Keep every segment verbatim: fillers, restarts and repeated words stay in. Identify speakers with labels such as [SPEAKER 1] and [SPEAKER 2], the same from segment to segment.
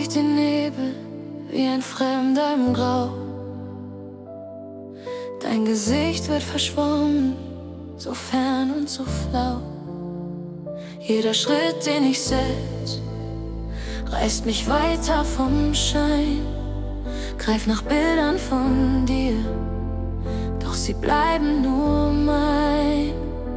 [SPEAKER 1] durch den Nebel wie ein Fremder im Grau. Dein Gesicht wird verschwommen, so fern und so flau. Jeder Schritt, den ich setz, reißt mich weiter vom Schein. Greif nach Bildern von dir, doch sie bleiben nur mein.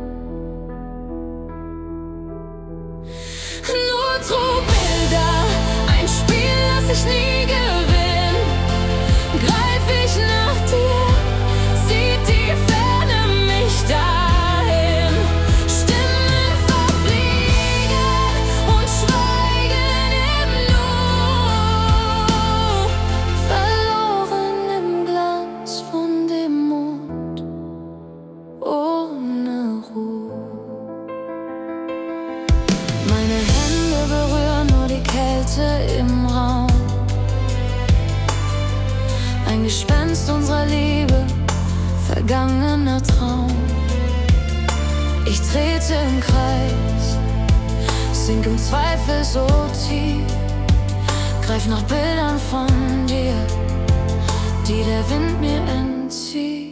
[SPEAKER 1] Nur Trugbilder, ein Spiel, das ich nie gewinn. Greif ich nach dir, zieht die Ferne mich dahin. Stimmen verfliegen und schweigen im Nu, verloren im Glanz von dem Mond, ohne Ruhe. Meine Hände berühren nur die Kälte im Raum. Ein Gespenst unserer Liebe, vergangener Traum. Ich trete im Kreis, sink im Zweifel so tief. Greif nach Bildern von dir, die der Wind mir entzieht.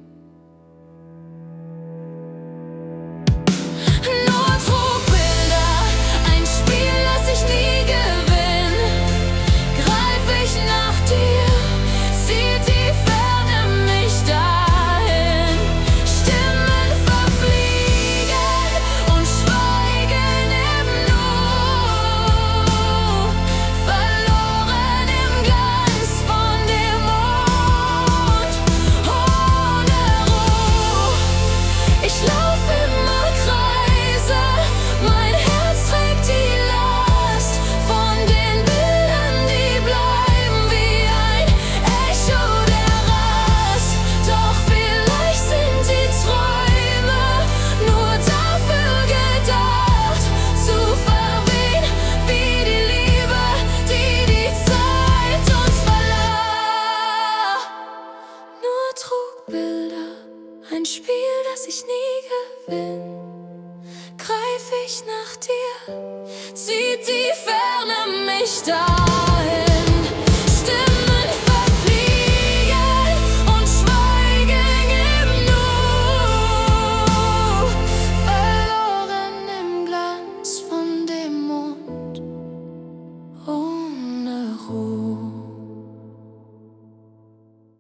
[SPEAKER 1] Trugbilder, ein Spiel, das ich nie gewinn. Greif ich nach dir, zieht die Ferne mich da.